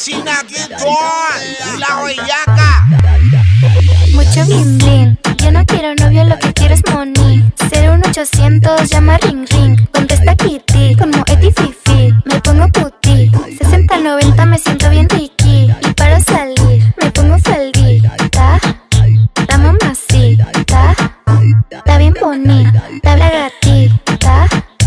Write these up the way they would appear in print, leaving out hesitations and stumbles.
Asesina Kidon, la bellaca. Mucho bling bling, yo no quiero novio, lo que quiero es money. 01800, llama ring ring. Contesta Kitty, como Eti Fifi. Me pongo puti, 60-90 me siento bien ricky. Y para salir, me pongo faldita. La mamacita, está bien bonita, la gatita.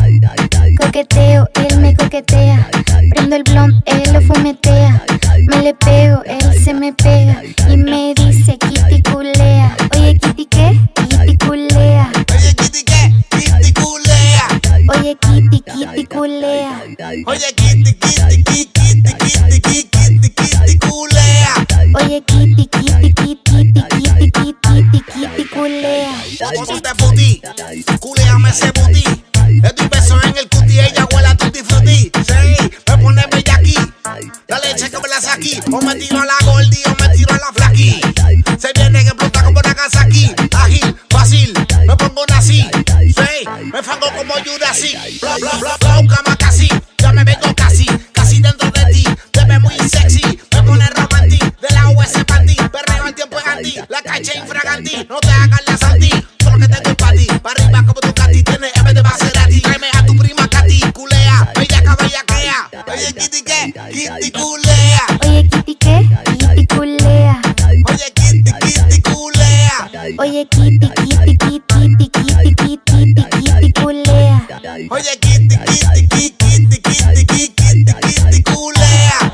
Coqueteo, él me coquetea. Prendo el blunt, él lo fumetea. Me le pego, él se me pega. Y me dice Kitty culea. Oye Kitty ¿qué? Kitty culea. Oye Kitty ¿qué? Kitty culea. Oye Kitty, Kitty culea. Oye Kitty, Kitty, Kitty, Kitty, Kitty, Kitty, Kitty culea. Oye Kitty, Kitty, Kitty, Kitty, Kitty, Kitty, Kitty culea. Ponte futi, culeame ese booty. Estoy beso en el cuti, ella huele a tutti frutti. Sí, me pone bella aquí. La leche que me la saquí. O me tiro a la Goldie o me tiro a la Flaky. Se viene que explota como Nagasaki. Ágil, fácil, me pongo una así. Sí, me fango como Jurassic. Bla, bla, bla, bla, cama casi. Ya me vengo casi, casi dentro de ti. Te ves muy sexy, me pone romantic. De la US panty, perreo el tiempo es anti. La caché infraganti, no te hagas la santi. Solo que tengo para ti, para arriba como tu Katy. Tienes M de Maserati, tráeme a tu prima Katy. Culea, bellaca, bellaquea. Oye Kitty ¿qué? Kitty culea. Oye Kitty ¿qué? Kitty culea. Oye Kitty, Kitty culea. Oye Kitty, Kitty, Kitty, Kitty, Kitty, Kitty, Kitty culea. Oye Kitty, Kitty, Kitty, Kitty, Kitty, Kitty, Kitty culea.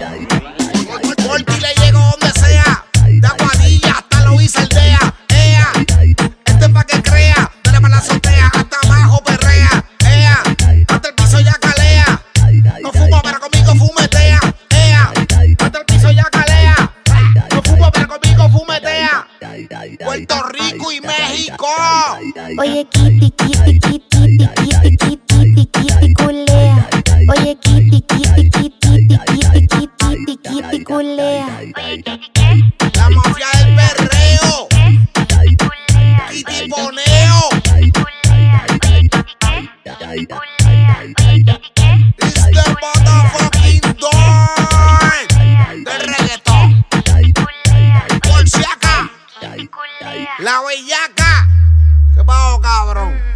Por ti le llego donde sea. De Aguadilla hasta Loíza Aldea. Ea, este es pa' que crea. Tenemos la azotea hasta abajo perrea. Ea, hasta el piso ya calea. No fumo pero conmigo fumetea. Ea, hasta el piso ya calea. No fumo pero conmigo fumetea. Puerto Rico y México. Oye Kitty, Kitty, Kitty, Kitty, Kitty, Kitty, Kitty culea. Oye Kitty, Kitty, Kitty, Kitty, Kitty, Kitty, Kitty culea. Oye Kitty ¿qué? La mafia del perreo. Kitty culea. Kitty Poneo. Culea. Oye Kitty ¿qué? Culea. Oye Kitty ¿qué? It's the motherfucking dawn del reggaetón. Por si acá, Culea. la bellaca. ¿Qué pasó, cabrón?